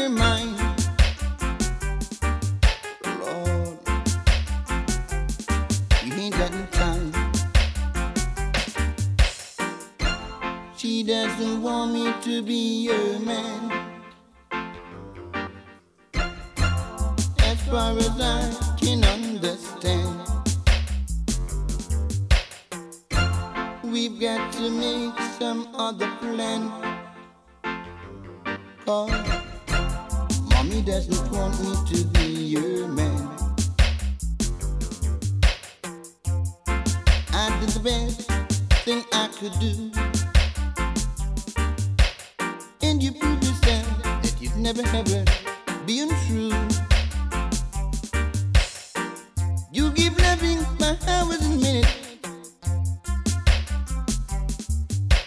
her mind. Lord, we ain't got no time. She doesn't want me to be her man. As far as I can understand, we've got to make some other plan. 'Cause mommy doesn't want me to be your man. I did the best thing I could do, and you proved yourself that you've never ever been true. You keep loving my hours